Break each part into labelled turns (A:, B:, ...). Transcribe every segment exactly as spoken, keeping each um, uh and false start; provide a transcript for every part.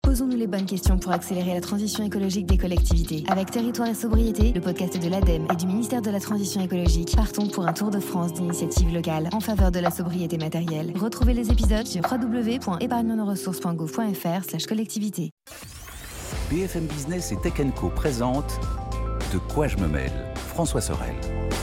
A: Posons-nous les bonnes questions pour accélérer la transition écologique des collectivités. Avec Territoire et Sobriété, le podcast de l'ADEME et du ministère de la Transition écologique, partons pour un tour de France d'initiatives locales en faveur de la sobriété matérielle. Retrouvez les épisodes sur w w w point épargne nos ressources point gouv point f r slash collectivité.
B: B F M Business et Tech and Co présente De quoi je me mêle, François Sorel.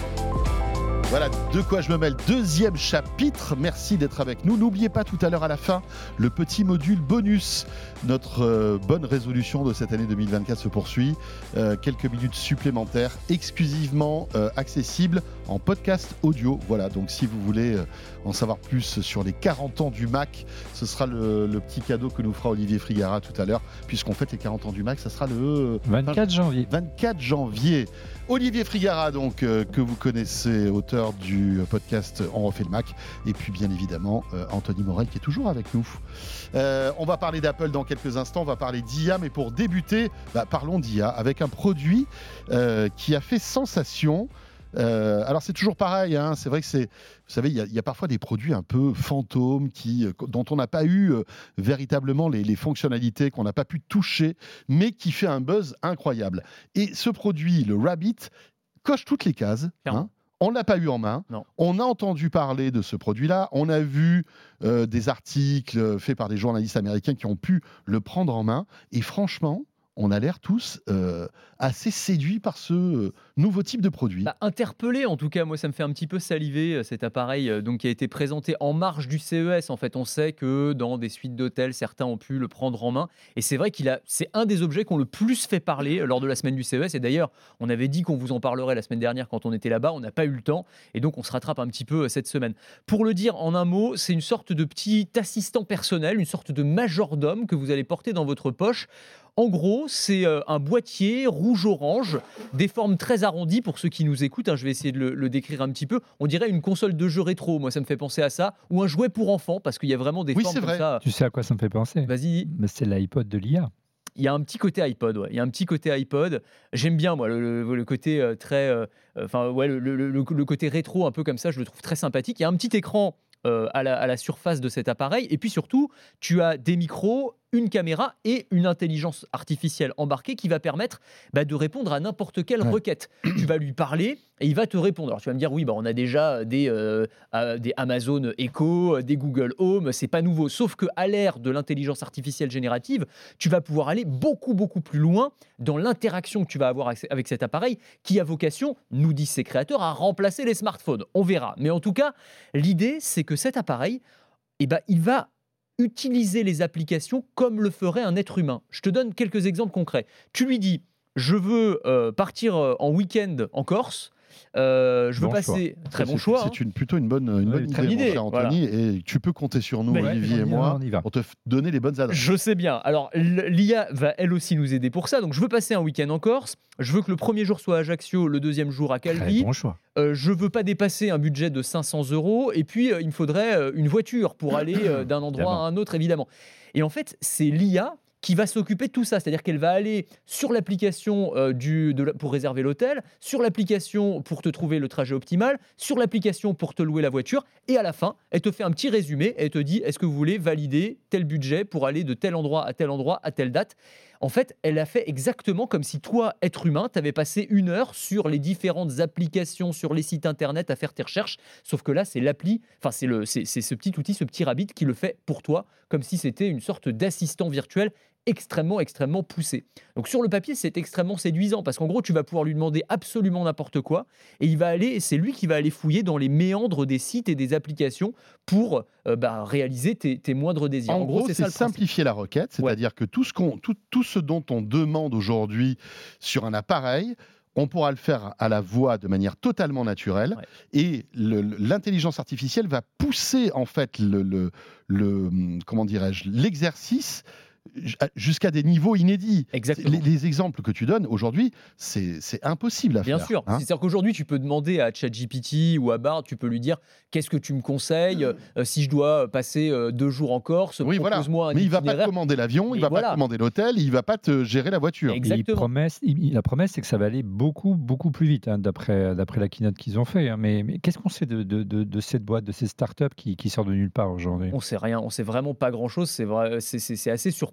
C: Voilà, de quoi je me mêle, deuxième chapitre, merci d'être avec nous. N'oubliez pas tout à l'heure à la fin, le petit module bonus. Notre euh, bonne résolution de cette année deux mille vingt-quatre se poursuit. Euh, quelques minutes supplémentaires, exclusivement euh, accessibles en podcast audio. Voilà, donc si vous voulez euh, en savoir plus sur les quarante ans du Mac, ce sera le, le petit cadeau que nous fera Olivier Frigara tout à l'heure, puisqu'on fête les quarante ans du Mac, ça sera le
D: vingt-quatre janvier.
C: vingt-quatre janvier. Olivier Frigara, donc, euh, que vous connaissez, auteur du podcast On refait le Mac, et puis bien évidemment euh, Anthony Morel qui est toujours avec nous. Euh, on va parler d'Apple dans quelques instants, on va parler d'I A, mais pour débuter, bah, parlons d'I A avec un produit euh, qui a fait sensation. Euh, alors c'est toujours pareil, hein, c'est vrai que c'est, vous savez, il y, y a parfois des produits un peu fantômes qui, euh, dont on n'a pas eu euh, véritablement les, les fonctionnalités, qu'on n'a pas pu toucher, mais qui fait un buzz incroyable. Et ce produit, le Rabbit, coche toutes les cases. Hein. On ne l'a pas eu en main.
D: Non.
C: On a entendu parler de ce produit-là. On a vu euh, des articles faits par des journalistes américains qui ont pu le prendre en main. Et franchement, on a l'air tous euh, assez séduits par ce euh, nouveau type de produit.
E: Bah, interpellé, en tout cas, moi ça me fait un petit peu saliver cet appareil euh, donc, qui a été présenté en marge du C E S. En fait, on sait que dans des suites d'hôtels, certains ont pu le prendre en main. Et c'est vrai qu'il a, c'est un des objets qu'on le plus fait parler lors de la semaine du C E S. Et d'ailleurs, on avait dit qu'on vous en parlerait la semaine dernière quand on était là-bas. On n'a pas eu le temps. Et donc, on se rattrape un petit peu cette semaine. Pour le dire en un mot, c'est une sorte de petit assistant personnel, une sorte de majordome que vous allez porter dans votre poche. En gros, c'est euh, un boîtier rouge-orange, des formes très arrondies pour ceux qui nous écoutent. Hein, je vais essayer de le, le décrire un petit peu. On dirait une console de jeu rétro, moi ça me fait penser à ça, ou un jouet pour enfants, parce qu'il y a vraiment des
C: oui,
E: formes
C: c'est
E: comme
C: vrai.
E: ça.
D: Tu sais à quoi ça me fait penser ?
E: Vas-y.
D: Mais c'est l'iPod de l'I A.
E: Il y a un petit côté iPod, ouais. Il y a un petit côté iPod. J'aime bien, moi, le, le, le côté euh, très, enfin euh, ouais, le, le, le, le côté rétro, un peu comme ça. Je le trouve très sympathique. Il y a un petit écran euh, à, la, à la surface de cet appareil, et puis surtout, tu as des micros, une caméra et une intelligence artificielle embarquée qui va permettre bah, de répondre à n'importe quelle ouais. requête. Tu vas lui parler et il va te répondre. Alors tu vas me dire, oui, bah, on a déjà des, euh, euh, des Amazon Echo, des Google Home, c'est pas nouveau. Sauf qu'à l'ère de l'intelligence artificielle générative, tu vas pouvoir aller beaucoup, beaucoup plus loin dans l'interaction que tu vas avoir avec cet appareil qui a vocation, nous disent ses créateurs, à remplacer les smartphones. On verra. Mais en tout cas, l'idée, c'est que cet appareil, eh ben, il va utiliser les applications comme le ferait un être humain. Je te donne quelques exemples concrets. Tu lui dis, je veux euh, partir en week-end en Corse, euh, je veux
D: bon
E: passer...
D: Choix.
E: Très
C: c'est,
E: bon choix.
C: C'est une, plutôt une bonne, une
E: ouais,
C: bonne
E: très
C: idée,
E: idée,
C: mon cher Anthony, voilà. Et tu peux compter sur nous,
E: Mais
C: Olivier
E: ouais,
C: et moi,
D: on
C: pour te f- donner les bonnes adresses.
E: Je sais bien. Alors, l'I A va elle aussi nous aider pour ça. Donc, je veux passer un week-end en Corse. Je veux que le premier jour soit à Ajaccio, le deuxième jour à Calvi.
D: Très bon choix.
E: Euh, je veux pas dépasser un budget de cinq cents euros. Et puis, euh, il me faudrait euh, une voiture pour aller euh, d'un endroit évidemment. à un autre, évidemment. Et en fait, c'est l'I A qui va s'occuper de tout ça. C'est-à-dire qu'elle va aller sur l'application euh, du, de la, pour réserver l'hôtel, sur l'application pour te trouver le trajet optimal, sur l'application pour te louer la voiture, et à la fin, elle te fait un petit résumé, et elle te dit, est-ce que vous voulez valider tel budget pour aller de tel endroit à tel endroit à telle date ? En fait, elle a fait exactement comme si toi, être humain, tu avais passé une heure sur les différentes applications, sur les sites internet à faire tes recherches. Sauf que là, c'est l'appli, enfin, c'est, le, c'est, c'est ce petit outil, ce petit Rabbit qui le fait pour toi, comme si c'était une sorte d'assistant virtuel extrêmement, extrêmement poussé. Donc sur le papier, c'est extrêmement séduisant parce qu'en gros, tu vas pouvoir lui demander absolument n'importe quoi et il va aller, c'est lui qui va aller fouiller dans les méandres des sites et des applications pour euh, bah, réaliser tes, tes moindres désirs.
C: En, en gros,
E: gros, c'est,
C: c'est
E: ça, le
C: simplifier la requête, c'est-à-dire ouais. que tout ce, qu'on, tout, tout ce dont on demande aujourd'hui sur un appareil, on pourra le faire à la voix de manière totalement naturelle ouais. et le, l'intelligence artificielle va pousser en fait le, le, le comment dirais-je, l'exercice jusqu'à des niveaux inédits.
E: Exactement.
C: Les, les exemples que tu donnes aujourd'hui, c'est, c'est impossible à
E: Bien
C: faire.
E: Bien sûr.
C: Hein.
E: C'est-à-dire qu'aujourd'hui, tu peux demander à ChatGPT ou à Bard, tu peux lui dire qu'est-ce que tu me conseilles euh, si je dois passer euh, deux jours en Corse.
C: Oui, voilà.
E: Un
C: Mais il ne va pas te commander l'avion, il ne va
E: voilà.
C: pas te commander l'hôtel, il ne va pas te gérer la voiture.
E: Exactement.
D: Il promesse, il, la promesse, c'est que ça va aller beaucoup, beaucoup plus vite, hein, d'après, d'après la keynote qu'ils ont fait. Hein. Mais, mais qu'est-ce qu'on sait de, de, de, de cette boîte, de ces startups qui, qui sortent de nulle part aujourd'hui ?
E: On ne sait rien. On ne sait vraiment pas grand-chose. C'est, vrai, c'est, c'est, c'est assez surprenant.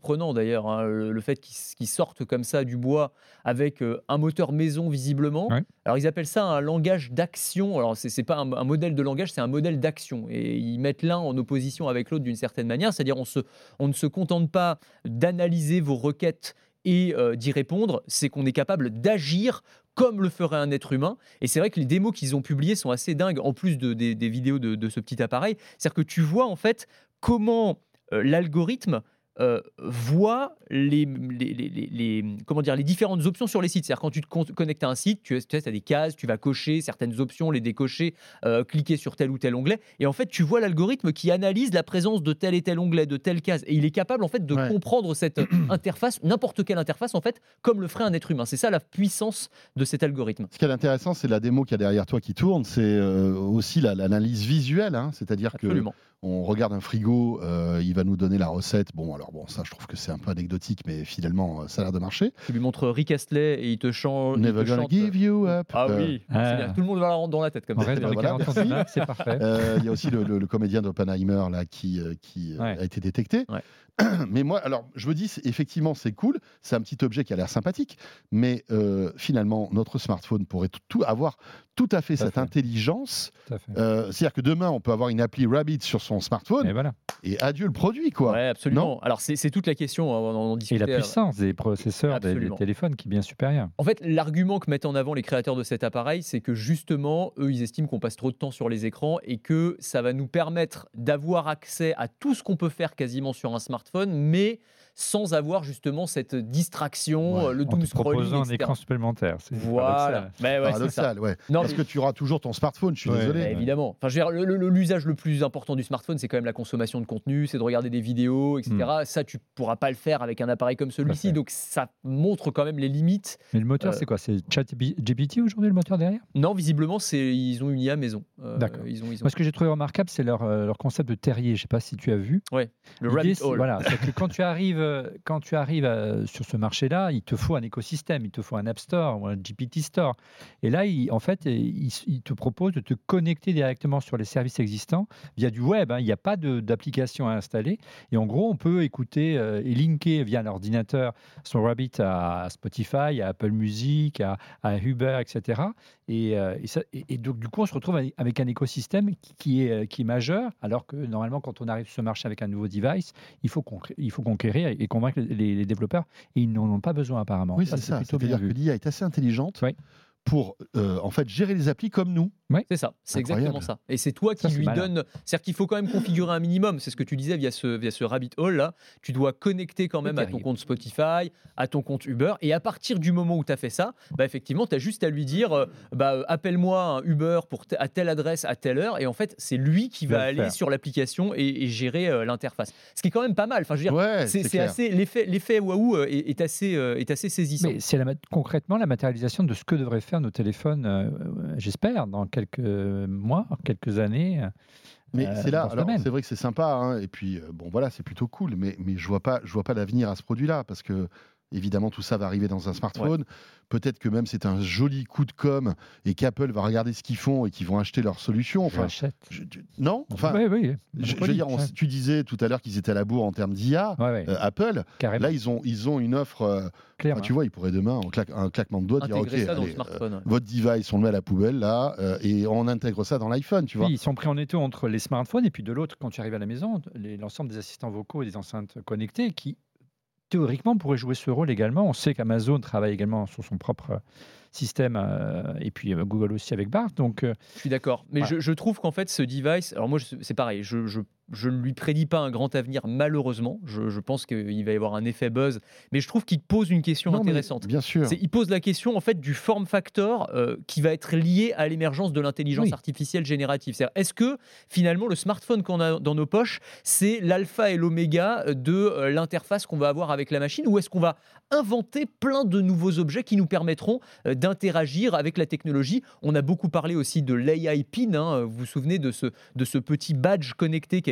E: surprenant d'ailleurs, hein, le, le fait qu'ils, qu'ils sortent comme ça du bois avec euh, un moteur maison visiblement.
D: Ouais.
E: Alors ils appellent ça un langage d'action. Alors c'est, c'est pas un, un modèle de langage, c'est un modèle d'action. Et ils mettent l'un en opposition avec l'autre d'une certaine manière. C'est-à-dire on, se, on ne se contente pas d'analyser vos requêtes et euh, d'y répondre, c'est qu'on est capable d'agir comme le ferait un être humain. Et c'est vrai que les démos qu'ils ont publiées sont assez dingues, en plus de, des, des vidéos de, de ce petit appareil. C'est-à-dire que tu vois en fait comment euh, l'algorithme euh, voit les, les, les, les, les- comment dire, les différentes options sur les sites. C'est-à-dire quand tu te con- connectes à un site, tu, tu as des cases, tu vas cocher certaines options, les décocher, euh, cliquer sur tel ou tel onglet. Et en fait, tu vois l'algorithme qui analyse la présence de tel et tel onglet, de telle case. Et il est capable en fait de
C: Ouais.
E: comprendre cette interface, n'importe quelle interface en fait, comme le ferait un être humain. C'est ça la puissance de cet algorithme.
C: Ce qui est intéressant, c'est la démo qu'il y a derrière toi qui tourne. C'est euh, aussi la- l'analyse visuelle, hein. C'est-à-dire que
E: Absolument.
C: on regarde un frigo, euh, il va nous donner la recette. Bon, alors bon, ça, je trouve que c'est un peu anecdotique, mais finalement, euh, ça a l'air de marcher.
E: Tu lui montres Rick Astley et il te, chan- il
C: Never
E: te
C: gonna
E: chante.
C: give you up.
E: Ah
C: Euh,
E: oui,
D: Ah.
E: c'est bien. Tout le monde va la rendre dans la tête comme
D: On
E: ça.
D: reste dans les
C: voilà,
D: quarante ans
C: merci.
D: de Mac, c'est parfait.
C: Euh, Il y a aussi le, le- le comédien d'Oppenheimer là qui, euh, qui euh,
D: Ouais.
C: a été détecté.
E: Ouais.
C: Mais moi, alors, je me dis, c'est- effectivement, c'est cool. C'est un petit objet qui a l'air sympathique. Mais euh, finalement, notre smartphone pourrait tout, tout- avoir tout à fait
D: Tout à
C: cette
D: fait.
C: intelligence.
D: Tout à fait.
C: Euh, C'est-à-dire que demain, on peut avoir une appli Rabbit sur son smartphone
D: Et voilà.
C: et adieu le produit, quoi.
E: Ouais, absolument. Alors c'est, c'est toute la question. hein, On en
D: Et
E: discutait.
D: la puissance des processeurs des, des
E: Absolument.
D: téléphones qui est bien supérieure.
E: En fait, l'argument que mettent en avant les créateurs de cet appareil, c'est que justement, eux, ils estiment qu'on passe trop de temps sur les écrans et que ça va nous permettre d'avoir accès à tout ce qu'on peut faire quasiment sur un smartphone, mais sans avoir justement cette distraction,
C: Ouais,
E: euh, le
D: En
E: doom
D: te
E: scrolling,
D: proposant un
E: et cetera.
D: écran supplémentaire. C'est
E: Voilà.
D: paradoxal.
E: Mais ouais, c'est ça.
C: Paradoxal, ouais.
E: Non,
C: Parce
E: mais-
C: que tu auras toujours ton smartphone, je suis
D: Ouais.
C: désolé.
E: Bah, évidemment. Enfin, je veux dire, le- le- l'usage le plus important du smartphone, c'est quand même la consommation de contenu, c'est de regarder des vidéos, et cetera. Ça, tu pourras pas le faire avec un appareil comme celui-ci.
D: fait.
E: Donc, ça montre quand même les limites.
D: Mais le moteur,
E: Euh,
D: c'est quoi? C'est ChatGPT aujourd'hui, le moteur derrière?
E: Non, visiblement, c'est, ils ont une I A maison. Euh,
D: D'accord.
E: Ils ont, ils ont
D: Moi, ce que j'ai trouvé remarquable, c'est leur, euh, leur concept de terrier. Je ne sais pas si tu as vu.
E: le
D: L'idée,
E: rabbit
D: c'est-
E: hole.
D: Voilà, c'est que quand tu arrives, euh, quand tu arrives euh, sur ce marché-là, il te faut un écosystème, il te faut un App Store ou un G P T Store. Et là, il, en fait, il, il te propose de te connecter directement sur les services existants via du web. hein. Il n'y a pas de- d'application à installer. Et en gros, on peut écouter euh, et linker via l'ordinateur son Rabbit à Spotify, à Apple Music, à, à Uber, et cetera. Et, euh, et ça- et- et donc, du coup, on se retrouve avec- avec un écosystème qui, qui est, euh, qui est majeur, alors que normalement, quand on arrive sur ce marché avec un nouveau device, il faut, concr- il faut conquérir et, et convaincre les, les- les développeurs. Et ils n'en ont pas besoin, apparemment.
C: Oui, c'est ça.
D: plutôt bien
C: C'est-à-dire que
D: vu.
C: l'I A est assez intelligente
D: Oui.
C: pour euh, en fait gérer les applis comme nous.
E: C'est ça, c'est
C: Incroyable.
E: exactement ça. Et c'est toi qui
D: Ça, c'est
E: lui
D: malin.
E: donne. C'est-à-dire qu'il faut quand même configurer un minimum. C'est ce que tu disais via ce, via ce rabbit hole là. Tu dois connecter quand même à ton
D: terrier.
E: compte Spotify, à ton compte Uber. Et à partir du moment où tu as fait ça, bah, effectivement, tu as juste à lui dire euh, bah, euh, appelle-moi un Uber pour te- à telle adresse, à telle heure. Et en fait, c'est lui qui
D: Il va
E: va
D: le
E: aller
D: faire.
E: sur l'application et, et gérer euh, l'interface. Ce qui est quand même pas mal. Enfin, je veux dire,
C: Ouais,
E: c'est,
C: c'est
E: c'est
C: clair.
E: assez. L'effet, l'effet waouh euh, est, est assez, euh, est assez saisissant.
D: Mais c'est la mat- concrètement la matérialisation de ce que devraient faire nos téléphones, euh, euh, j'espère, dans quelques mois, quelques années.
C: Mais
D: euh,
C: c'est là,
D: dans ce
C: alors
D: domaine.
C: c'est vrai que c'est sympa, hein, et puis euh, bon voilà, c'est plutôt cool, mais, mais je vois pas, je vois pas l'avenir à ce produit-là, parce que évidemment tout ça va arriver dans un smartphone. Peut-être que même c'est un joli coup de com et qu'Apple va regarder ce qu'ils font et qu'ils vont acheter leur solution.
D: Je
C: Enfin,
D: l'achète.
C: je- tu- non, enfin,
D: oui, oui.
C: je, je veux dire, on-
D: Ouais.
C: tu disais tout à l'heure qu'ils étaient à la bourre en termes d'I A.
D: Ouais, ouais,
C: euh, Apple,
D: carrément,
C: là ils ont, ils ont une offre. euh,
D: clair.
C: enfin, tu vois, ils pourraient demain, en claque- un claquement de doigts, dire ok,
E: Intégrer ça dans le
C: allez,
E: smartphone.
C: euh,
E: ouais.
C: votre device, on le met à la poubelle là, euh, et on intègre ça dans l'iPhone, tu vois.
D: Oui, ils sont pris en étau entre les smartphones et puis de l'autre, quand tu arrives à la maison, les- l'ensemble des assistants vocaux et des enceintes connectées qui, théoriquement, pourraient jouer ce rôle également. On sait qu'Amazon travaille également sur son propre euh, système euh, et puis euh, Google aussi avec Bart. Donc, euh,
E: Je suis d'accord. Mais
D: Ouais.
E: je, je trouve qu'en fait, ce device, alors moi, je- c'est pareil, je, je, je ne lui prédis pas un grand avenir, malheureusement. Je, je pense qu'il va y avoir un effet buzz. Mais je trouve qu'il pose une question
C: Non, mais
E: intéressante.
C: bien sûr.
E: C'est- il pose la question en fait du form factor euh, qui va être lié à l'émergence de l'intelligence
D: Oui.
E: artificielle générative. C'est-à-dire, est-ce que finalement le smartphone qu'on a dans nos poches, c'est l'alpha et l'oméga de euh, l'interface qu'on va avoir avec la machine, ou est-ce qu'on va inventer plein de nouveaux objets qui nous permettront euh, d'interagir avec la technologie? On a beaucoup parlé aussi de l'A I pin. hein. Vous vous souvenez de ce, de ce petit badge connecté qui a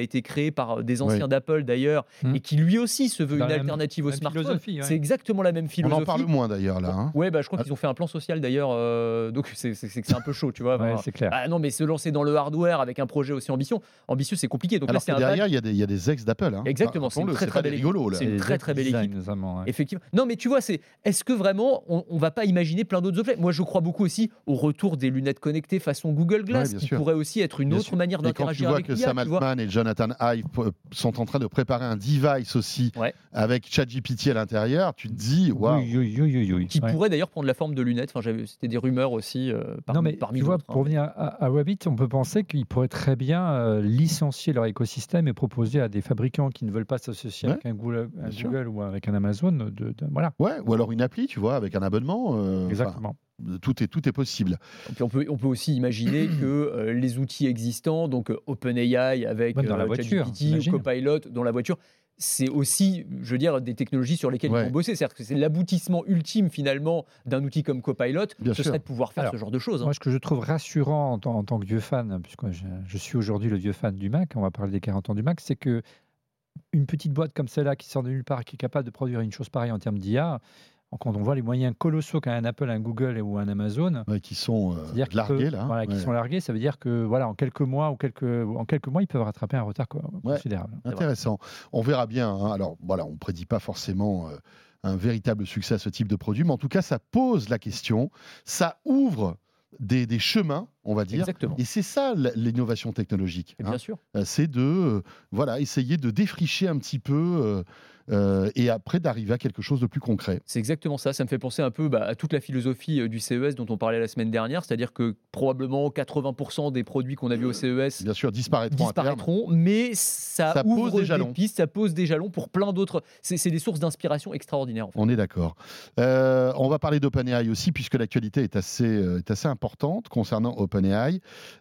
E: a été créé par des anciens
C: Oui.
E: d'Apple d'ailleurs,
D: Mmh.
E: et qui lui aussi se veut
D: Dans
E: une
D: la même-
E: alternative au
D: même
E: smartphone.
D: philosophie, ouais.
E: C'est exactement la même
C: On
E: philosophie.
C: en parle moins d'ailleurs là. Hein.
E: Ouais, bah, je crois
C: Ah.
E: qu'ils ont fait un plan social d'ailleurs, euh, donc c'est, c'est, c'est que c'est un peu chaud, tu vois.
D: Ouais,
E: Enfin,
D: c'est clair.
E: ah non, mais se lancer dans le hardware avec un projet aussi ambitieux, ambitieux, c'est compliqué. Donc là,
C: Alors
E: c'est
C: que
E: un
C: derrière,
E: bac-
C: il y, a des- il y a des ex d'Apple. Hein.
E: Exactement,
C: Enfin,
E: c'est une
C: rappelons-le,
E: très,
C: c'est
E: très
C: pas des
E: belle
C: rigolos là.
E: c'est une
D: Et
E: très,
D: Z
E: très belle
D: Design,
E: équipe.
D: notamment, ouais.
E: Effectivement. Non, mais tu vois, c'est est-ce que vraiment on, on va pas imaginer plein d'autres objets? Moi, je crois beaucoup aussi au retour des lunettes connectées façon Google Glass,
C: Ouais, bien
E: qui
C: sûr.
E: pourrait aussi être une
C: Bien
E: autre
C: sûr.
E: manière
C: Et quand tu
E: d'interagir
C: vois
E: avec
C: que
E: l'I A.
C: Sam
E: tu vois.
C: Altman et Jonathan Ive p- sont en train de préparer un device aussi
E: Ouais.
C: avec ChatGPT à l'intérieur, tu te dis waouh.
D: Oui, oui, oui, oui, oui.
E: Qui
D: Ouais.
E: pourrait d'ailleurs prendre la forme de lunettes. Enfin, j'avais, c'était des rumeurs aussi euh, parmi,
D: Non, mais
E: parmi
D: tu vois,
E: d'autres. hein.
D: pour venir à, à Rabbit, on peut penser qu'ils pourraient très bien euh, licencier leur écosystème et proposer à des fabricants qui ne veulent pas s'associer
C: Ouais,
D: avec un Google, un
C: bien sûr.
D: Google ou avec un Amazon. De, de- voilà,
C: Ouais, ou alors une appli, tu vois, avec un abonnement. euh,
D: exactement.
C: enfin, tout est tout est possible.
E: Et puis on peut, on peut aussi imaginer que euh, les outils existants, donc euh, OpenAI avec
D: Même dans la
E: euh,
D: voiture,
E: ChatGPT ou
D: j'imagine.
E: Copilot dans la voiture, c'est aussi, je veux dire, des technologies sur lesquelles
C: Ouais.
E: ils vont bosser. C'est-à-dire que c'est l'aboutissement ultime finalement d'un outil comme Copilot,
C: Bien
E: ce
C: sûr.
E: serait de pouvoir faire
D: Alors,
E: ce genre de choses. hein.
D: Moi, ce que je trouve rassurant en, tant- en tant que vieux fan, puisque je, je suis aujourd'hui le vieux fan du Mac, on va parler des quarante ans du Mac, c'est que une petite boîte comme celle-là qui sort de nulle part, qui est capable de produire une chose pareille en termes d'I A, quand on voit les moyens colossaux qu'a un Apple, un Google ou un Amazon,
C: Ouais, qui sont euh,
D: c'est-à-dire qu'ils
C: largués
D: peuvent-
C: là.
D: voilà, qui
C: Ouais.
D: sont largués, ça veut dire que voilà, en quelques mois ou quelques, en quelques mois, ils peuvent rattraper un retard co-
C: Ouais.
D: considérable.
C: Intéressant. On verra bien. hein. Alors voilà, on ne prédit pas forcément euh, un véritable succès à ce type de produit, mais en tout cas, ça pose la question, ça ouvre des, des chemins, on va dire.
E: Exactement.
C: Et c'est ça l- l'innovation technologique.
E: Et
C: hein.
E: bien sûr.
C: Euh, C'est de euh, voilà, essayer de défricher un petit peu euh, euh, et après d'arriver à quelque chose de plus concret.
E: C'est exactement ça. Ça me fait penser un peu bah, à toute la philosophie euh, du C E S dont on parlait la semaine dernière, c'est-à-dire que probablement quatre-vingts pour cent des produits qu'on a vus au C E S
C: Bien sûr, disparaîtront, à terme.
E: disparaîtront, mais ça,
C: Ça pose
E: ouvre
C: des
E: des,
C: jalons.
E: pistes, ça pose des jalons pour plein d'autres. C'est, c'est des sources d'inspiration extraordinaires. En fait.
C: On est d'accord. Euh, on va parler d'OpenAI aussi, puisque l'actualité est assez, euh, est assez importante concernant OpenAI.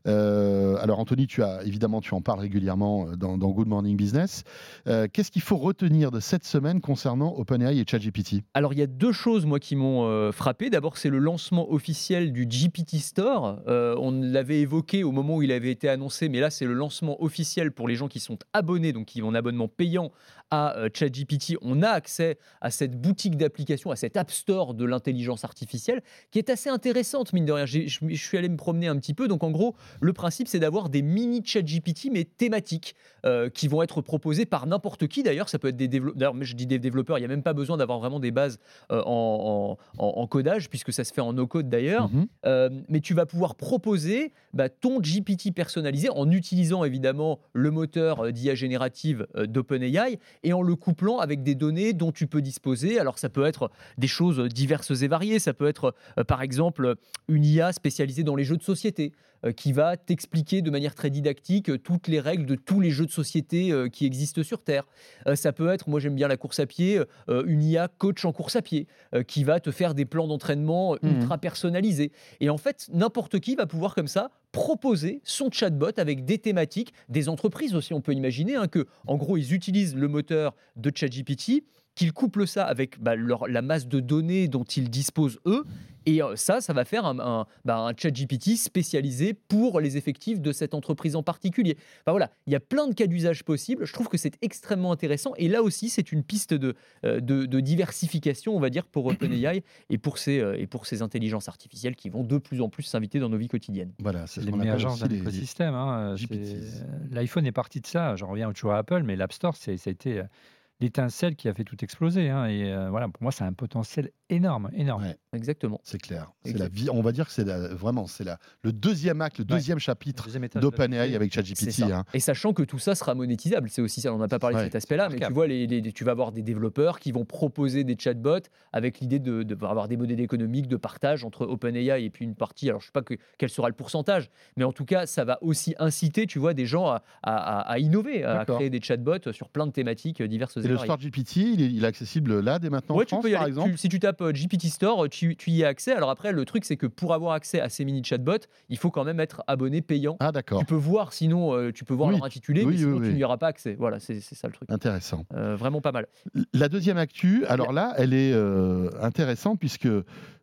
C: Euh, alors, Anthony, tu as, évidemment, tu en parles régulièrement euh, dans, dans Good Morning Business. Euh, qu'est-ce qu'il faut retenir de cette semaine concernant OpenAI et ChatGPT?
E: Alors, il y a deux choses, moi, qui m'ont euh, frappé. D'abord, c'est le lancement officiel du G P T Store. Euh, on l'avait évoqué au moment où il avait été annoncé, mais là, c'est le lancement officiel pour les gens qui sont abonnés, donc qui ont un abonnement payant à euh, ChatGPT. On a accès à cette boutique d'applications, à cet App Store de l'intelligence artificielle, qui est assez intéressante, mine de rien. J'ai- Je je suis allé me promener un petit peu. Donc, en gros, le principe, c'est d'avoir des mini ChatGPT, mais thématiques, euh, qui vont être proposés par n'importe qui. D'ailleurs, ça peut être des développeurs. D'ailleurs, mais je dis des développeurs, il n'y a même pas besoin d'avoir vraiment des bases euh, en, en- en- en codage, puisque ça se fait en no-code d'ailleurs.
C: Mhm.
E: Euh, mais tu vas pouvoir proposer bah, ton G P T personnalisé en utilisant évidemment le moteur euh, d'I A générative euh, d'OpenAI et en le couplant avec des données dont tu peux disposer. Alors ça peut être des choses diverses et variées. Ça peut être euh, par exemple une I A spécialisée dans les jeux de société euh, qui va t'expliquer de manière très didactique euh, toutes les règles de tous les jeux de société euh, qui existent sur Terre. Euh, ça peut être, moi j'aime bien la course à pied, euh, une I A coach en course à pied euh, qui va te faire des plans d'entraînement
C: Mhm.
E: ultra personnalisés. Et en fait, n'importe qui va pouvoir comme ça proposer son chatbot avec des thématiques, des entreprises aussi, on peut imaginer hein, que, en gros, ils utilisent le moteur de ChatGPT, qu'ils couplent ça avec bah, leur- la masse de données dont ils disposent eux, et euh, ça, ça va faire un, un, bah, un ChatGPT spécialisé pour les effectifs de cette entreprise en particulier. Enfin, voilà, il y a plein de cas d'usage possibles. Je trouve que c'est extrêmement intéressant, et là aussi, c'est une piste de, euh, de, de diversification, on va dire, pour OpenAI et pour ces euh, et pour ces intelligences artificielles qui vont de plus en plus s'inviter dans nos vies quotidiennes.
C: Voilà, c'est ce qu'on appelle
D: L'émergence
C: aussi
D: d'un
C: les-
D: écosystème. hein,
C: G P Ts.
D: c'est- L'iPhone est parti de ça. J'en reviens toujours à Apple, mais l'App Store, c'est- ça a été euh, l'étincelle qui a fait tout exploser. hein, et euh, voilà, pour moi, c'est un potentiel énorme, énorme.
C: Ouais.
E: Exactement.
C: C'est clair. C'est
E: Exact.
C: la vie. On va dire que c'est la- vraiment c'est la, le deuxième acte, le
D: Ouais.
C: deuxième chapitre
D: Deuxième étage de la
C: d'OpenAI
D: fusée.
C: avec
E: C'est
C: ChatGPT.
E: ça.
C: hein.
E: Et sachant que tout ça sera monétisable, c'est aussi ça. On n'a pas parlé
C: Ouais.
E: de cet aspect-là, mais tu
D: Remarquable.
E: vois, les, les- tu vas avoir des développeurs qui vont proposer des chatbots avec l'idée de, de avoir des modèles économiques de partage entre OpenAI et puis une partie. Alors, je ne sais pas que, quel sera le pourcentage, mais en tout cas, ça va aussi inciter, tu vois, des gens à, à- à- à innover, à
C: D'accord.
E: créer des chatbots sur plein de thématiques diverses et,
C: Et le
E: variées.
C: Store G P T, il est, il est accessible là dès maintenant
E: Ouais,
C: en
E: tu
C: France,
E: peux y
C: par
E: aller.
C: exemple.
E: Tu- si tu tapes euh, G P T Store, tu, tu y as accès. Alors après, le truc, c'est que pour avoir accès à ces mini chatbots, il faut quand même être abonné payant.
C: Ah d'accord,
E: Tu peux voir, sinon, euh, tu peux voir
C: Oui.
E: leur intitulé,
C: Oui,
E: mais sinon,
C: oui,
E: tu
C: oui.
E: n'y auras pas accès. Voilà, c'est c'est ça le truc.
C: intéressant.
E: Euh, vraiment pas mal.
C: La deuxième actu, alors là, elle est euh, intéressante puisque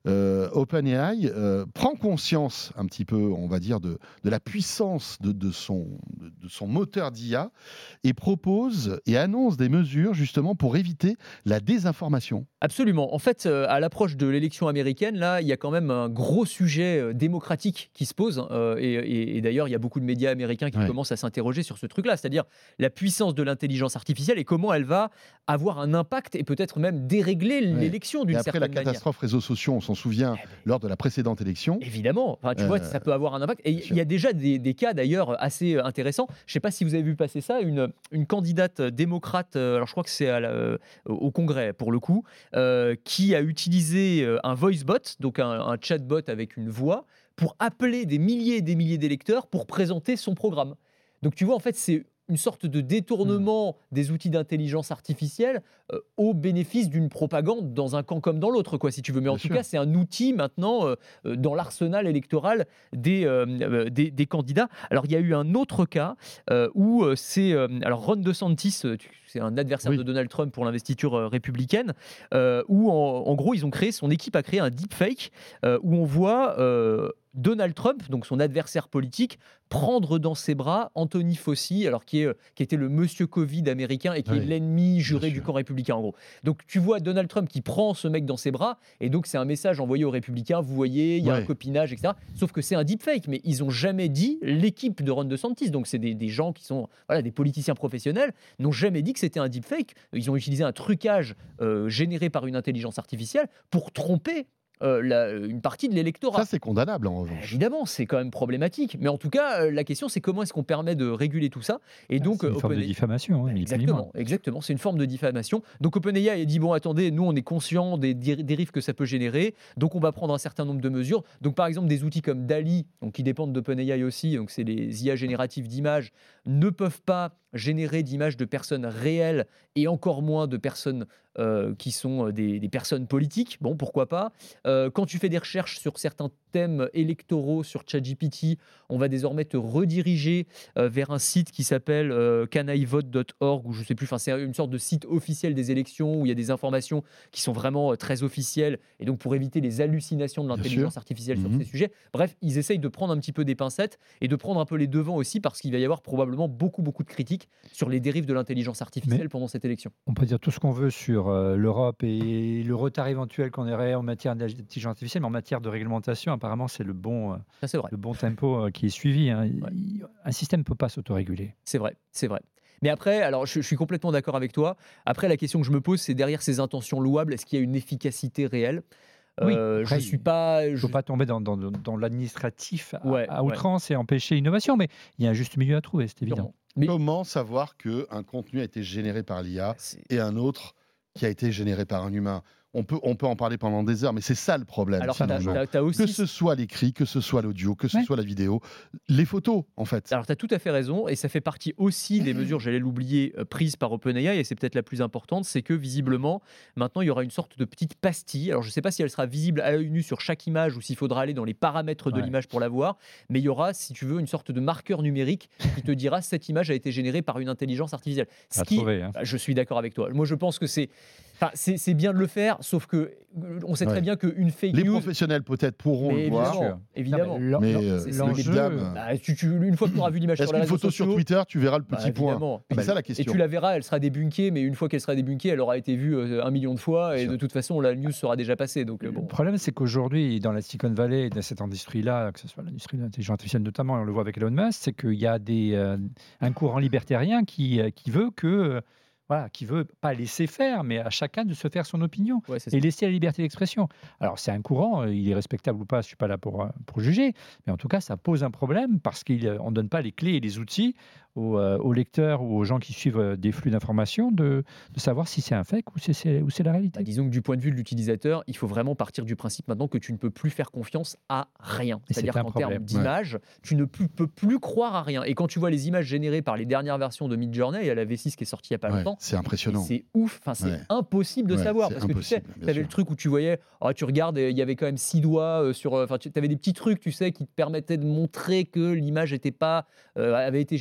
C: euh, OpenAI euh, prend conscience un petit peu, on va dire, de, de la puissance de, de, son, de, de son moteur d'I A et propose et annonce des mesures justement pour éviter la désinformation.
E: Absolument. En fait, euh, à l'approche de l'élection américaine, là, il y a quand même un gros sujet euh, démocratique qui se pose. euh, et, et- et d'ailleurs, il y a beaucoup de médias américains qui
C: Ouais.
E: commencent à s'interroger sur ce truc-là, c'est-à-dire la puissance de l'intelligence artificielle et comment elle va avoir un impact et peut-être même dérégler l'élection
C: Et
E: d'une
C: après
E: certaine
C: la
E: manière.
C: catastrophe réseaux sociaux, on s'en souvient,
E: Eh ben,
C: lors de la précédente élection.
E: Évidemment, enfin, tu
C: Euh,
E: vois, ça peut avoir un impact. Et
C: bien
E: il y a déjà des, des cas d'ailleurs assez euh, intéressants. Je ne sais pas si vous avez vu passer ça, une, une candidate démocrate, euh, alors je crois que c'est à la- euh, au Congrès pour le coup, euh, qui a utilisé euh, un voice bot, donc un, un chatbot avec une voix, pour appeler des milliers et des milliers d'électeurs pour présenter son programme. Donc tu vois, en fait, c'est une sorte de détournement des outils d'intelligence artificielle euh, au bénéfice d'une propagande dans un camp comme dans l'autre, quoi, si tu veux. Mais en
C: Bien
E: tout
C: sûr.
E: cas, c'est un outil maintenant euh, euh, dans l'arsenal électoral des, euh, euh, des, des candidats. Alors, il y a eu un autre cas euh, où euh, c'est... euh, alors, Ron DeSantis, euh, tu- c'est un adversaire
C: Oui.
E: de Donald Trump pour l'investiture euh, républicaine, euh, où en, en gros, ils ont créé, son équipe a créé un deepfake euh, où on voit euh, Donald Trump, donc son adversaire politique, prendre dans ses bras Anthony Fauci, alors qui, est, euh, qui était le monsieur Covid américain et qui
C: Oui,
E: est l'ennemi juré
C: bien
E: du
C: sûr.
E: camp républicain, en gros. Donc tu vois Donald Trump qui prend ce mec dans ses bras, et donc c'est un message envoyé aux républicains, vous voyez, il y a
C: Ouais.
E: un copinage, et cetera. Sauf que c'est un deepfake, mais ils n'ont jamais dit, l'équipe de Ron DeSantis, donc c'est des, des gens qui sont voilà, des politiciens professionnels, n'ont jamais dit que c'était un deepfake. Ils ont utilisé un trucage euh, généré par une intelligence artificielle pour tromper euh, la- une partie de l'électorat.
C: Ça, c'est condamnable en revanche.
E: Évidemment, c'est quand même problématique. Mais en tout cas, euh, la question, c'est comment est-ce qu'on permet de réguler tout ça. Et donc,
D: C'est une forme de
E: OpenAI-
D: diffamation. hein, ni plus ni moins.
E: Exactement, exactement. C'est une forme de diffamation. Donc OpenAI a dit bon, attendez, nous on est conscient des dé- dérives que ça peut générer, donc on va prendre un certain nombre de mesures. Donc par exemple des outils comme DALL-E, donc qui dépendent d'OpenAI aussi, donc c'est les I A génératives d'images, ne peuvent pas générer d'images de personnes réelles et encore moins de personnes euh, qui sont euh, des, des personnes politiques. Bon, pourquoi pas. Euh, quand tu fais des recherches sur certains thèmes électoraux sur ChatGPT, on va désormais te rediriger euh, vers un site qui s'appelle euh, can i vote dot org ou je sais plus, enfin c'est une sorte de site officiel des élections où il y a des informations qui sont vraiment euh, très officielles et donc pour éviter les hallucinations de
C: Bien
E: l'intelligence
C: sûr.
E: artificielle
C: Mhm.
E: sur ces sujets. Bref, ils essayent de prendre un petit peu des pincettes et de prendre un peu les devants aussi parce qu'il va y avoir probablement beaucoup beaucoup de critiques sur les dérives de l'intelligence artificielle
D: Mais-
E: pendant cette élection.
D: On peut dire tout ce qu'on veut sur euh, l'Europe et le retard éventuel qu'on aurait en matière d'intelligence artificielle, mais en matière de réglementation, apparemment, c'est le bon, euh,
E: Ça c'est vrai.
D: le bon tempo euh, qui est suivi. hein.
E: Ouais.
D: Il- Un système ne peut pas s'autoréguler.
E: C'est vrai, c'est vrai. Mais après, alors je, je suis complètement d'accord avec toi. Après, la question que je me pose, c'est derrière ces intentions louables, est-ce qu'il y a une efficacité réelle?
D: Oui,
E: Euh,
D: après,
E: je suis pas.
D: Il ne
E: je-
D: faut pas tomber dans, dans- dans l'administratif à,
E: Ouais,
D: à
E: ouais.
D: outrance et empêcher l'innovation, mais il y a un juste milieu à trouver, c'est évident.
E: Sûrement. Mais
C: Comment savoir qu'un contenu a été généré par l'I A
E: c'est-
C: et un autre qui a été généré par un humain? On peut, on peut en parler pendant des heures, mais c'est ça le problème.
E: alors, tu
C: finalement.
E: as, aussi.
C: Que ce soit l'écrit, que ce soit l'audio, que ce
D: Ouais.
C: soit la vidéo, les photos, en fait.
E: Alors, tu as tout à fait raison, et ça fait partie aussi des mesures, j'allais l'oublier, euh, prises par OpenAI, et c'est peut-être la plus importante, c'est que visiblement, maintenant, il y aura une sorte de petite pastille. Alors, je ne sais pas si elle sera visible à l'œil nu sur chaque image ou s'il faudra aller dans les paramètres de
D: Ouais.
E: l'image pour la voir, mais il y aura, si tu veux, une sorte de marqueur numérique qui te dira cette image a été générée par une intelligence artificielle. Ce
D: À
E: qui,
D: trouver, hein.
E: bah, je suis d'accord avec toi. Moi, je pense que c'est, enfin, c'est, c'est bien de le faire, sauf que euh, on sait très
C: Ouais.
E: bien qu'une fake
C: Les
E: news.
C: professionnels, peut-être, pourront
E: Mais
C: le voir.
E: évidemment,
D: sûr.
E: évidemment.
D: Non, mais l'en-
C: Mais
D: l'en-
C: euh,
E: c'est-
C: le
D: l'enjeu,
C: kit d'âme,
E: Bah, tu, tu- une fois que tu auras vu l'image
C: est-ce
E: sur les
C: qu'une
E: réseaux
C: photo sur
E: sociaux,
C: Twitter, tu verras le
E: bah,
C: petit point?
E: évidemment.
C: C'est
E: Bah,
C: ça la
E: Et
C: question.
E: tu la verras, elle sera débunkée, mais une fois qu'elle sera débunkée, elle aura été vue euh, un million de fois, et
C: Sûr.
E: de toute façon, la news sera déjà passée. Donc, euh,
D: Le
E: bon.
D: problème, c'est qu'aujourd'hui, dans la Silicon Valley, dans cette industrie-là, que ce soit l'industrie de l'intelligence artificielle notamment, et on le voit avec Elon Musk, c'est qu'il y a des, euh, un courant libertarien qui, euh, qui veut que, euh, voilà, qui veut pas laisser faire, mais à chacun de se faire son opinion
E: Ouais, c'est
D: et
E: ça.
D: laisser la liberté d'expression. Alors, c'est un courant, euh, il est respectable ou pas, je suis pas là pour, euh, pour juger, mais en tout cas, ça pose un problème parce qu'on ne donne pas les clés et les outils aux, euh, aux lecteurs ou aux gens qui suivent euh, des flux d'informations de, de savoir si c'est un fake ou si c'est, ou c'est la réalité.
E: Bah, disons que du point de vue de l'utilisateur, il faut vraiment partir du principe maintenant que tu ne peux plus faire confiance à rien.
D: Et c'est
E: C'est-à-dire
D: un
E: qu'en
D: problème.
E: termes d'image, tu ne peux, peux plus croire à rien. Et quand tu vois les images générées par les dernières versions de Midjourney, il y a la V six qui est sortie il n'y a pas
C: Ouais,
E: longtemps,
C: c'est impressionnant.
E: c'est ouf, enfin, c'est
C: Ouais.
E: impossible de
C: Ouais,
E: savoir.
C: c'est
E: Parce que tu sais,
C: impossible, bien
E: tu avais
C: sûr.
E: le truc où tu voyais, oh, tu regardes, et il y avait quand même six doigts euh, sur. Enfin, tu avais des petits trucs, tu sais, qui te permettaient de montrer que l'image était pas, euh, avait été générée par une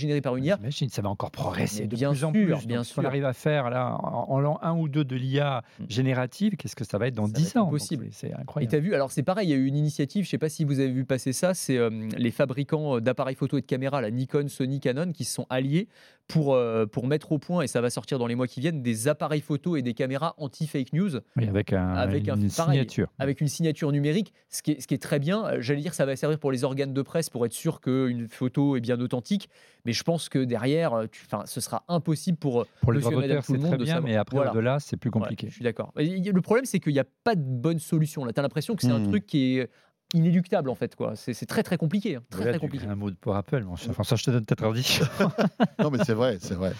E: manière.
D: Imagine, ça va encore progresser
E: Mais
D: de
E: bien
D: plus en
E: sûr,
D: plus.
E: bien
D: Donc, si on
E: sûr.
D: arrive à faire là, en, en l'an un ou deux de l'I A
E: Mm.
D: générative, qu'est-ce que ça va être dans
E: Ça va
D: dix
E: être
D: ans? Donc,
E: impossible.
D: c'est c'est
E: Et
D: incroyable.
E: tu as vu, alors c'est pareil, il y a eu une initiative, je ne sais pas si vous avez vu passer ça, c'est euh, les fabricants d'appareils photo et de caméras, la Nikon, Sony, Canon, qui se sont alliés pour, euh, pour mettre au point, et ça va sortir dans les mois qui viennent, des appareils photo et des caméras anti-fake news.
D: Oui, avec, un,
E: Avec un-
D: une
E: pareil,
D: signature.
E: Avec une signature numérique, ce qui est, ce qui est très bien. Euh, J'allais dire, ça va servir pour les organes de presse pour être sûr qu'une photo est bien authentique. Mais je pense que derrière, euh, tu, 'fin, ce sera impossible pour, euh,
D: Pour les
E: monsieur
D: droits
E: et madame
D: d'auteur,
E: tout le
D: c'est
E: monde
D: très
E: de
D: bien,
E: savoir.
D: mais après,
E: Voilà.
D: au-delà, c'est plus
E: Ouais,
D: compliqué.
E: je suis d'accord. Et y- Le problème, c'est qu'il n'y a pas de bonne solution. Là, tu as l'impression que c'est un
C: Mhm.
E: truc qui est inéluctable, en fait. quoi. C'est c'est très, très compliqué. hein. Très,
D: Là,
E: très
D: tu
E: compliqué.
D: crées un mot pour Apple, mon cher. Enfin, ça, je te donne peut-être un dix.
C: Non, mais c'est vrai, c'est vrai.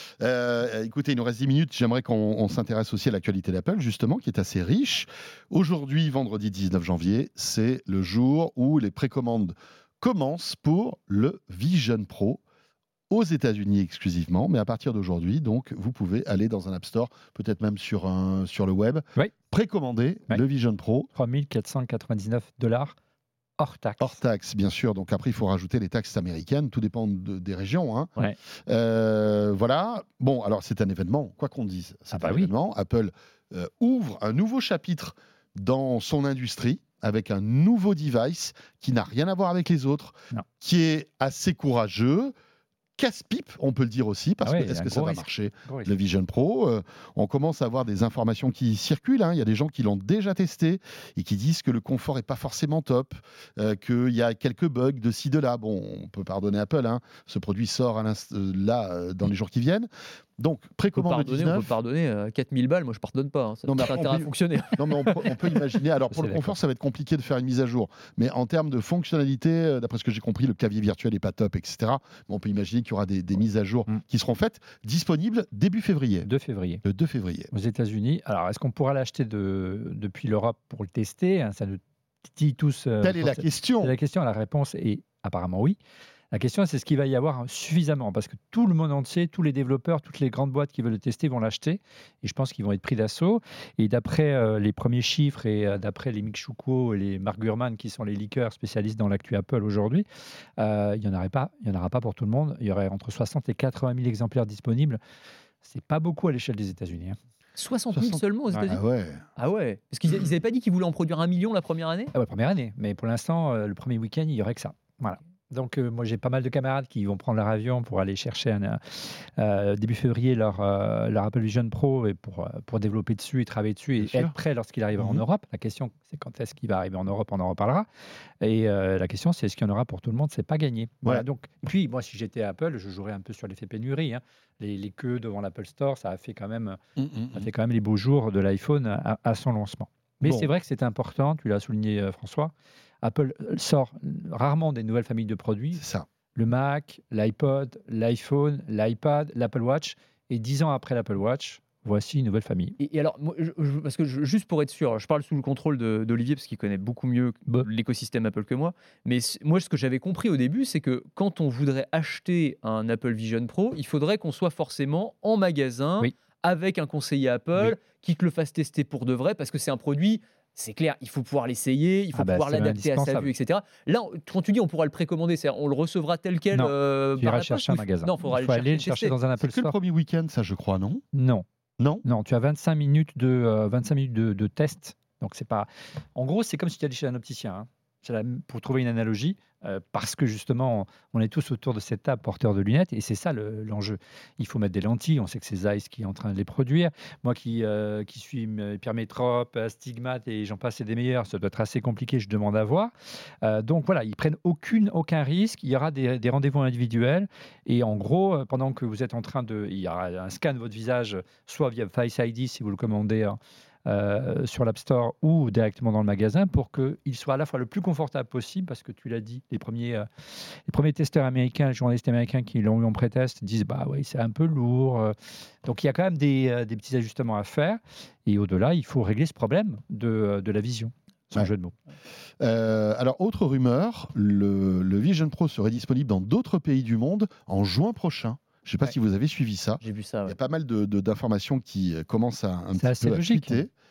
C: Euh, écoutez, il nous reste dix minutes. J'aimerais qu'on on s'intéresse aussi à l'actualité d'Apple, justement, qui est assez riche. Aujourd'hui, vendredi dix-neuf janvier, c'est le jour où les précommandes commencent pour le Vision Pro aux États-Unis exclusivement, mais à partir d'aujourd'hui, donc, vous pouvez aller dans un App Store, peut-être même sur, un, sur le web,
D: Oui.
C: précommander
D: Oui.
C: le Vision Pro.
D: trois mille quatre cent quatre-vingt-dix-neuf dollars hors taxe.
C: Hors taxe, bien sûr. Donc après, il faut rajouter les taxes américaines. Tout dépend de- des régions. Hein.
D: Ouais.
C: Euh, voilà. Bon, alors c'est un événement, quoi qu'on dise. C'est
D: Ah bah
C: un
D: oui.
C: événement. Apple euh, ouvre un nouveau chapitre dans son industrie avec un nouveau device qui n'a rien à voir avec les autres,
D: Non.
C: qui est assez courageux, casse-pipe, on peut le dire aussi, parce
D: Ah ouais,
C: que est-ce
D: un
C: que ça
D: gros
C: va
D: risque.
C: marcher
D: Gros risque.
C: le Vision Pro? Euh, on commence à avoir des informations qui circulent. hein. Il y a des gens qui l'ont déjà testé et qui disent que le confort n'est pas forcément top, euh, qu'il y a quelques bugs de ci, de là. Bon, on peut pardonner Apple. hein. Ce produit sort à l'inst- euh, là euh, dans les jours qui viennent. Donc,
E: On peut
C: précommande le
E: pardonner, on peut
C: dix-neuf.
E: pardonner euh, quatre mille balles. Moi, je pardonne pas. hein. Ça
C: Non, mais
E: n'a
C: après,
E: pas
C: on
E: intérêt à
C: peut-
E: fonctionner.
C: Non, mais on peut, on peut imaginer. Alors, pour
D: C'est
C: le confort,
D: d'accord.
C: ça va être compliqué de faire une mise à jour. Mais en termes de fonctionnalité, euh, d'après ce que j'ai compris, le clavier virtuel n'est pas top, et cetera. Mais on peut imaginer qu'il y aura des, des mises à jour
D: Mm.
C: qui seront faites, disponibles début février.
D: deux février.
C: Le deux février.
D: Aux États-Unis. Alors, est-ce qu'on pourra l'acheter de, depuis l'Europe pour le tester? hein, Ça nous titille tous. euh,
C: Telle est la
D: forcément.
C: question.
D: C'est la question. La réponse est apparemment oui. La question, c'est ce qu'il va y avoir suffisamment, parce que tout le monde entier, tous les développeurs, toutes les grandes boîtes qui veulent le tester vont l'acheter, et je pense qu'ils vont être pris d'assaut. Et d'après euh, les premiers chiffres, et euh, d'après les Mick Schuko et les Mark Gurman, qui sont les leakers spécialistes dans l'actu Apple aujourd'hui, euh, il n'y en aurait pas, il y en aura pas pour tout le monde. Il y aurait entre soixante et quatre-vingt mille exemplaires disponibles. C'est pas beaucoup à l'échelle des États-Unis. hein.
E: soixante mille
C: soixante
E: seulement aux
D: Ouais.
E: États-Unis.
C: Ah ouais.
E: Ah ouais. Parce qu'ils n'avaient pas dit qu'ils voulaient en produire un million la première année.
D: Ah ouais, première année, mais pour l'instant, euh, le premier week-end, il y aurait que ça. Voilà. Donc, euh, moi, j'ai pas mal de camarades qui vont prendre leur avion pour aller chercher un, euh, début février leur, euh, leur Apple Vision Pro et pour, euh, pour développer dessus et travailler dessus et
C: Bien sûr.
D: être prêt lorsqu'il arrivera en
C: Mhm.
D: Europe. La question, c'est quand est-ce qu'il va arriver en Europe, on en reparlera. Et euh, la question, c'est est-ce qu'il y en aura pour tout le monde? C'est pas gagné. Voilà.
C: Ouais.
D: Donc, et puis, moi, si j'étais à Apple, je jouerais un peu sur l'effet pénurie. hein. Les, les queues devant l'Apple Store, ça a fait quand même,
C: Mm, mm,
D: ça
C: mm.
D: fait quand même les beaux jours de l'iPhone à, à son lancement. Mais
C: Bon.
D: c'est vrai que c'est important, tu l'as souligné, euh, François. Apple sort rarement des nouvelles familles de produits.
C: C'est ça.
D: Le Mac, l'iPod, l'iPhone, l'iPad, l'Apple Watch. Et dix ans après l'Apple Watch, voici une nouvelle famille.
E: Et, et alors, moi, je- je- parce que je- juste pour être sûr, je parle sous le contrôle de- d'Olivier parce qu'il connaît beaucoup mieux
D: Bah.
E: l'écosystème Apple que moi. Mais c- moi, ce que j'avais compris au début, c'est que quand on voudrait acheter un Apple Vision Pro, il faudrait qu'on soit forcément en magasin
D: Oui.
E: avec un conseiller Apple
D: Oui.
E: qui te le fasse tester pour de vrai parce que c'est un produit. C'est clair, il faut pouvoir l'essayer, il faut
D: Ah bah,
E: pouvoir
D: c'est
E: l'adapter à sa
D: indispensable.
E: vue, et cetera. Là, on- quand tu dis on pourra le précommander, c'est-à-dire on le recevra tel quel
D: Non,
E: euh,
D: Tu
E: par
D: iras
E: la poste,
D: chercher un
E: ou il faut-
D: magasin.
E: Non, il faudra
D: Il faut aller le chercher
E: tester.
D: dans un Apple
C: C'est que le
D: Store.
C: premier week-end, ça, je crois, non?
D: Non,
C: Non.
D: non, tu as vingt-cinq minutes de, euh, vingt-cinq minutes de, de test. Donc, c'est pas. En gros, c'est comme si tu allais chez un opticien. hein. C'est la- pour trouver une analogie, euh, parce que justement, on est tous autour de cette table porteurs de lunettes, et c'est ça le- l'enjeu. Il faut mettre des lentilles, on sait que c'est Zeiss qui est en train de les produire. Moi qui, euh, qui suis euh, hypermétrope, astigmate et j'en passe et des meilleurs, ça doit être assez compliqué, je demande à voir. Euh, donc voilà, ils prennent aucune, aucun risque, il y aura des, des rendez-vous individuels, et en gros, euh, pendant que vous êtes en train de... Il y aura un scan de votre visage, soit via Face I D si vous le commandez hein, euh, sur l'App Store ou directement dans le magasin pour qu'il soit à la fois le plus confortable possible, parce que tu l'as dit, les premiers, euh, les premiers testeurs américains, les journalistes américains qui l'ont eu en pré-test disent bah oui, c'est un peu lourd. euh. Donc il y a quand même des, euh, des petits ajustements à faire, et au-delà, il faut régler ce problème de, de la vision, sans
C: Ouais.
D: jeu de mots.
C: Euh, alors, autre rumeur, le, le Vision Pro serait disponible dans d'autres pays du monde en juin prochain. Je ne sais pas
E: Ouais.
C: si vous avez suivi ça.
E: J'ai vu ça.
C: Il
E: ouais.
C: y a pas mal de, de- d'informations qui euh, commencent à un
D: C'est
C: petit
D: assez
C: peu à
D: logique.
C: fuiter.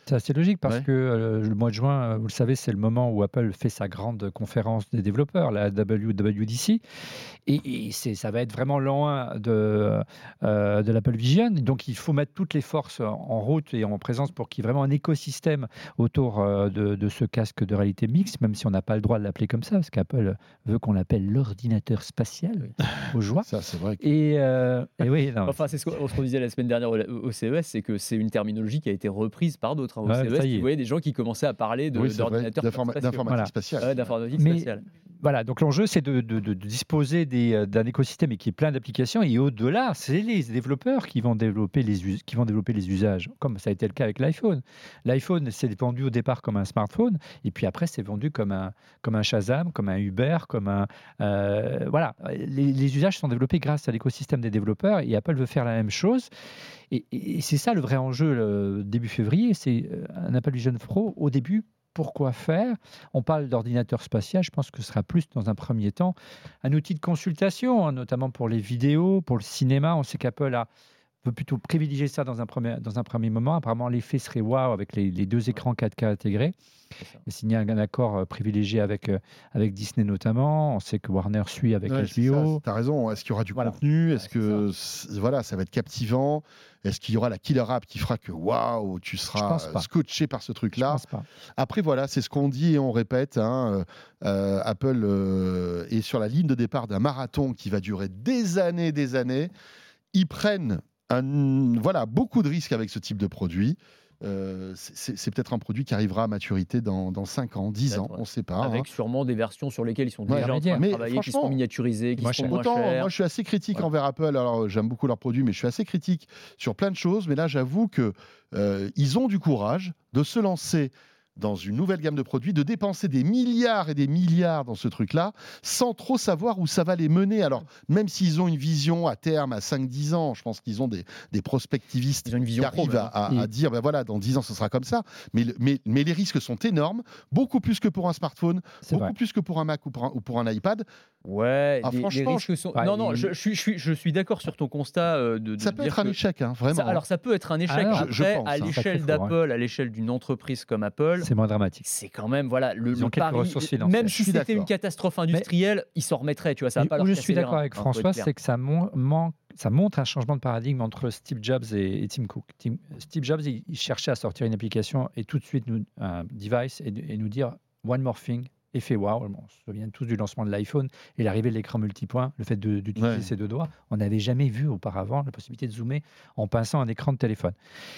D: C'est assez logique parce
C: Ouais.
D: que euh, le mois de juin, euh, vous le savez, c'est le moment où Apple fait sa grande conférence des développeurs, la W W D C. Et, et c'est, ça va être vraiment l'an un de, euh, de l'Apple Vision. Donc, il faut mettre toutes les forces en, en route et en présence pour qu'il y ait vraiment un écosystème autour euh, de, de ce casque de réalité mixte, même si on n'a pas le droit de l'appeler comme ça, parce qu'Apple veut qu'on l'appelle l'ordinateur spatial, aux joies.
C: Ça, c'est vrai. que-
D: Et, euh, et oui, non,
E: Enfin, c'est ce qu'on, ce qu'on disait la semaine dernière au, au C E S, c'est que c'est une terminologie qui a été reprise par d'autres. hein. Au
D: Ouais,
E: C E S,
D: ça y est.
E: vous voyez des gens qui commençaient à parler de,
C: Oui, c'est vrai.
E: d'ordinateurs
C: D'informa-
E: spatiaux.
C: D'informatique
D: Voilà.
C: spatiale.
E: Ouais, d'informatique
D: Mais-
E: spatiale.
D: Voilà, donc l'enjeu, c'est de, de- de- de disposer des, euh, d'un écosystème et qui est plein d'applications. Et au-delà, c'est les développeurs qui vont développer les, us- qui vont développer les usages, comme ça a été le cas avec l'iPhone. L'iPhone, c'est vendu au départ comme un smartphone, et puis après, c'est vendu comme un, comme un Shazam, comme un Uber, comme un... euh, voilà, les, les usages sont développés grâce à l'écosystème des développeurs, et Apple veut faire la même chose. Et, et c'est ça le vrai enjeu, le début février, c'est euh, un Apple Vision Pro au début. Pourquoi faire? On parle d'ordinateur spatial, je pense que ce sera plus dans un premier temps un outil de consultation, hein, notamment pour les vidéos, pour le cinéma. On sait qu'Apple a, veut plutôt privilégier ça dans un premier, dans un premier moment. Apparemment, l'effet serait waouh avec les, les deux écrans quatre K intégrés.
E: C'est ça.
D: Il a signé un, un accord euh, privilégié avec, euh, avec Disney notamment. On sait que Warner suit avec
C: Ouais, c'est
D: H B O.
C: ça, t'as raison. Est-ce qu'il y aura du
D: Voilà.
C: contenu? Est-ce
E: Ouais,
C: que c'est- voilà, ça va être captivant? Est-ce qu'il y aura la killer app qui fera que waouh, tu seras
D: pense pas.
C: scotché par ce
D: Je
C: truc-là?
D: pense pas.
C: Après, voilà, c'est ce qu'on dit et on répète. hein, euh, euh, Apple euh, est sur la ligne de départ d'un marathon qui va durer des années, des années. Ils prennent un, voilà, beaucoup de risques avec ce type de produit. Euh, c'est c'est peut-être un produit qui arrivera à maturité dans, dans cinq ans, dix ans,
E: Peut-être, ouais.
C: on ne sait pas. hein.
E: Avec sûrement des versions sur lesquelles ils sont
C: Ouais,
E: déjà en train
D: intermédiaire.
E: de
C: Mais
E: travailler, qui seront
C: franchement,
E: miniaturisées, qui
D: moins
E: seront
D: cher.
E: moins
C: Autant,
E: chères.
C: moi je suis assez critique
E: Voilà.
C: envers Apple, alors j'aime beaucoup leurs produits, mais je suis assez critique sur plein de choses. Mais là, j'avoue que euh, ils ont du courage de se lancer dans une nouvelle gamme de produits, de dépenser des milliards et des milliards dans ce truc-là, sans trop savoir où ça va les mener. Alors, même s'ils ont une vision à terme, à cinq dix ans, je pense qu'ils ont des, des prospectivistes
E: Ils ont une vision
C: qui
E: pro,
C: arrivent
E: même,
C: à,
D: hein.
C: à- à dire, ben voilà, dans dix ans, ce sera comme ça. Mais, le- mais, mais les risques sont énormes, beaucoup plus que pour un smartphone,
D: C'est
C: beaucoup
D: vrai.
C: plus que pour un Mac ou pour un, ou pour un iPad.
E: Ouais,
C: Ah,
E: les, les
C: franchement,
E: risques sont.
D: Ouais,
E: non, non,
D: il-
E: je, je suis, je suis, je suis d'accord sur ton constat euh, de, de
C: Ça peut
E: dire
C: être un
E: que-
C: échec, hein, vraiment.
E: Ça- alors ça peut être un échec.
D: Alors,
E: Après,
C: je- je pense,
E: à
C: hein.
E: l'échelle
D: Sacré four,
E: d'Apple, à l'échelle d'une entreprise comme Apple,
D: C'est moins dramatique.
E: c'est quand même voilà le,
D: Ils
E: le
D: ont quelques
E: pari.
D: ressources financières.
E: Même
C: Je
E: si
C: suis
E: c'était une
C: d'accord.
E: catastrophe industrielle, ils s'en remettraient. Tu vois, ça va
D: Mais
E: pas
D: où
E: leur
D: je
E: casser
D: suis
E: les
D: d'accord
E: reins,
D: avec
E: hein, faut être
D: François,
E: clair.
D: c'est que ça, mon- man- ça montre un changement de paradigme entre Steve Jobs et, et Tim Cook. Tim- Steve Jobs, il, il cherchait à sortir une application et tout de suite nous, un device et, et nous dire one more thing, effet wow. Bon, on se souvient tous du lancement de l'iPhone et l'arrivée de l'écran multipoint, le fait de- d'utiliser
C: Ouais.
D: ses deux doigts. On n'avait jamais vu auparavant la possibilité de zoomer en pinçant un écran de téléphone.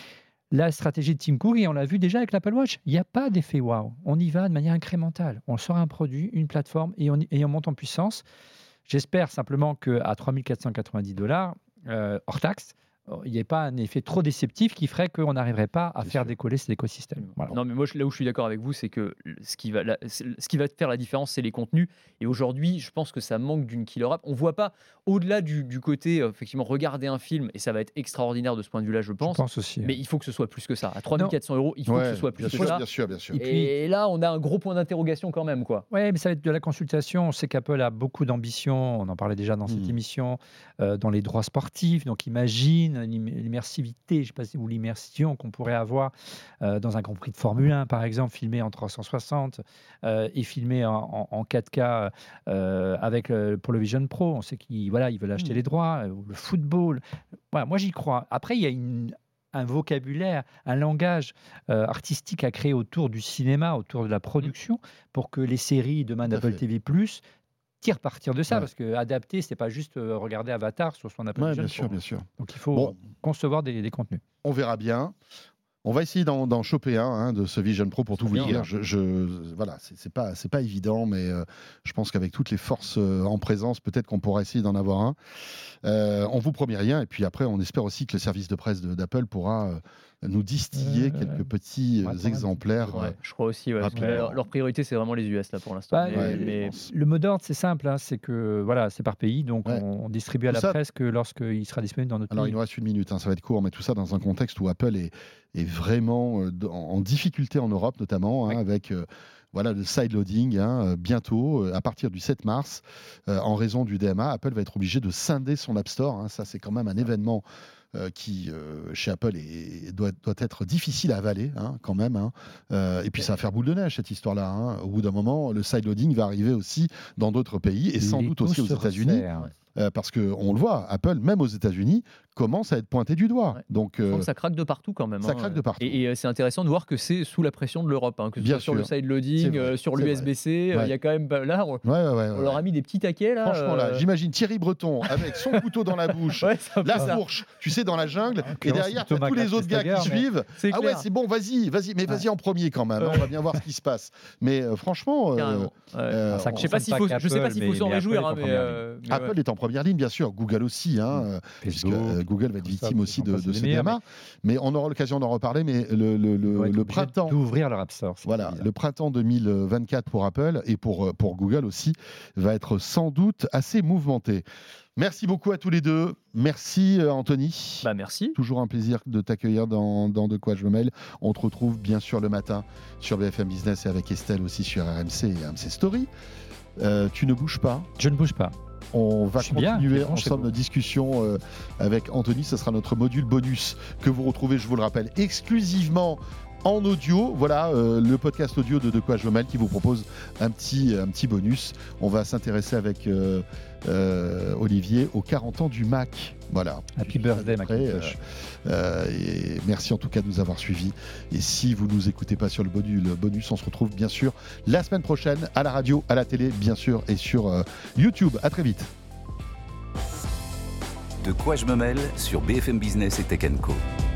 D: La stratégie de Tim Cook, et on l'a vu déjà avec l'Apple Watch, il n'y a pas d'effet wow. On y va de manière incrémentale. On sort un produit, une plateforme et on, y- et on monte en puissance. J'espère simplement qu'à trois mille quatre cent quatre-vingt-dix dollars euh, hors taxe, il n'y ait pas un effet trop déceptif qui ferait qu'on n'arriverait pas à
C: C'est
D: faire
C: sûr.
D: décoller cet écosystème. Voilà.
E: Non, mais moi, je- là où je suis d'accord avec vous, c'est que ce qui va, la- ce qui va faire la différence, c'est les contenus. Et aujourd'hui, je pense que ça manque d'une killer app. On voit pas, au-delà du, du côté, euh, effectivement, regarder un film, et ça va être extraordinaire de ce point de vue-là, je
D: Je
E: pense.
D: pense aussi.
E: Mais il faut que ce soit plus que ça. À trois mille quatre cents euros, il faut
C: Ouais,
E: que ce soit plus
C: bien
E: que
C: sûr,
E: ça.
C: bien sûr, bien sûr.
D: Et puis-
E: Et là, on a un gros point d'interrogation quand même, quoi.
D: Oui, mais ça va être de la consultation. On sait qu'Apple a beaucoup d'ambition. On en parlait déjà dans cette
C: Mhm.
D: émission, euh, dans les droits sportifs. Donc, imagine l'im- l'immersivité, je sais pas si- ou l'immersion qu'on pourrait avoir euh, dans un Grand Prix de Formule un, par exemple, filmé en trois cent soixante euh, et filmé en, en- en quatre K euh, avec euh, pour le Vision Pro. On sait qu'ils voilà, ils veulent acheter
C: Mhm.
D: les droits, euh, ou le football. Voilà, moi, j'y crois. Après, il y a une un vocabulaire, un langage euh, artistique à créer autour du cinéma, autour de la production, pour que les séries demain
C: Tout à
D: d'Apple
C: fait.
D: T V plus, tirent partir de ça,
C: Ouais.
D: parce que adapter, c'est pas juste euh, regarder Avatar sur son Apple
C: Ouais,
D: Vision
C: bien sûr,
D: Pro.
C: bien sûr.
D: Donc il faut
C: Bon.
D: concevoir des, des contenus.
C: On verra bien. On va essayer d'en, d'en choper un hein, de ce Vision Pro pour tout vous
E: bien,
C: dire.
E: là.
C: Je, je- voilà, c'est, c'est pas, c'est pas évident, mais euh, je pense qu'avec toutes les forces euh, en présence, peut-être qu'on pourra essayer d'en avoir un. Euh, on vous promet rien, et puis après, on espère aussi que le service de presse de- d'Apple pourra euh, nous distiller
D: Euh,
C: quelques petits
D: ouais,
C: euh,
D: quand même.
C: exemplaires.
E: Ouais,
C: euh,
E: je crois aussi. Ouais, parce que
C: rapidement.
E: leur, leur priorité, c'est vraiment les U S là pour l'instant.
D: Bah,
E: mais,
C: ouais,
E: mais-
C: je pense.
D: Le mot d'ordre, c'est simple, hein, c'est que voilà, c'est par pays, donc
C: Ouais.
D: on, on distribue à
C: Tout
D: la
C: ça-
D: presse que lorsqu'il sera disponible dans notre
C: Alors, il
D: pays.
C: nous reste une minute, hein, ça va être court, mais tout ça dans un contexte où Apple est, est vraiment euh, en, en difficulté en Europe, notamment, hein,
D: Oui.
C: avec euh, voilà, le sideloading. Hein, euh, bientôt, euh, à partir du sept mars, euh, en raison du D M A, Apple va être obligé de scinder son App Store. Hein, ça, c'est quand même un événement euh, qui, euh, chez Apple, est, doit, doit être difficile à avaler, hein, quand même. Hein. Euh, et puis, ça va faire boule de neige, cette histoire-là. Hein. Au bout d'un moment, le sideloading va arriver aussi dans d'autres pays, et sans
D: Les
C: doute aussi aux
D: pouces se
C: États-Unis.
D: resserrent.
C: Euh, parce qu'on le voit, Apple, même aux États-Unis, commence à être pointé du doigt.
E: Ouais.
C: Donc,
E: Je
C: euh,
E: sens que ça craque de partout quand même.
C: ça
E: hein.
C: craque de partout.
E: Et, et, euh, c'est intéressant de voir que c'est sous la pression de l'Europe, hein, que ce
C: Bien
E: soit sur le
C: sûr. C'est
E: sideloading,
C: vrai,
E: euh, sur
C: c'est
E: l'U S B C. Il
C: vrai.
E: y a quand même bah, là, on,
C: ouais, ouais, ouais,
E: on
C: ouais.
E: leur a mis des petits taquets là.
C: Franchement, là,
E: euh,
C: j'imagine Thierry Breton avec son couteau dans la bouche,
E: ouais, c'est un peu
C: la
E: ça.
C: fourche, tu sais, dans la jungle,
D: Ah,
C: et
D: Clément,
C: derrière,
D: c'est
C: t'as
D: Thomas
C: tous les autres gars qui
D: Graff-Testager, mais-
C: suivent.
E: C'est
C: Ah ouais,
E: clair.
C: c'est bon, vas-y, vas-y, mais vas-y en premier quand même. hein, on va bien voir ce qui se passe. Mais euh, franchement, euh,
E: Carrément. Ouais.
C: euh,
D: Ah, ça
C: on-
E: Je sais pas
D: concerne
E: s'il
D: pas
E: faut, je sais pas
D: qu'Apple,
E: s'il faut
D: mais-
E: s'en
D: mais
E: réjouir,
D: Apple
E: hein,
D: est en
E: mais,
D: première
E: euh, mais
C: Apple
E: ouais.
C: est en première ligne, bien sûr. Google aussi, hein, euh, puisque
D: Facebook,
C: euh, Google va être
D: tout
C: victime
D: ça,
C: aussi
D: j'en
C: de,
D: passe
C: de
D: des
C: ce
D: meilleurs,
C: D M A. Mais on aura l'occasion d'en reparler. Mais le, le,
D: Ils
C: le,
D: vont être
C: le
D: obligés
C: printemps.
D: d'ouvrir leur App Store. c'est
C: Voilà,
D: bizarre.
C: le printemps deux mille vingt-quatre pour Apple et pour, pour Google aussi va être sans doute assez mouvementé. Merci beaucoup à tous les deux. Merci euh, Anthony.
E: Bah merci.
C: Toujours un plaisir de t'accueillir dans, dans De quoi je me mêle. On te retrouve bien sûr le matin sur B F M Business et avec Estelle aussi sur R M C et R M C Story. Euh, tu ne bouges pas.
D: Je ne bouge pas.
C: On va
D: Je suis bien,
C: continuer
D: je suis chez
C: ensemble
D: vous.
C: nos discussions euh, avec Anthony. Ce sera notre module bonus que vous retrouvez, je vous le rappelle, exclusivement en audio. Voilà euh, le podcast audio de De quoi je me mêle qui vous propose un petit, un petit bonus. On va s'intéresser avec euh, euh, Olivier aux quarante ans du Mac. Voilà.
D: Happy birthday,
C: Après,
D: Macintosh.
C: euh, euh, et merci en tout cas de nous avoir suivis. Et si vous ne nous écoutez pas sur le bonus, le bonus, on se retrouve bien sûr la semaine prochaine à la radio, à la télé, bien sûr, et sur euh, YouTube. À très vite.
B: De quoi je me mêle sur B F M Business et Tech and Co.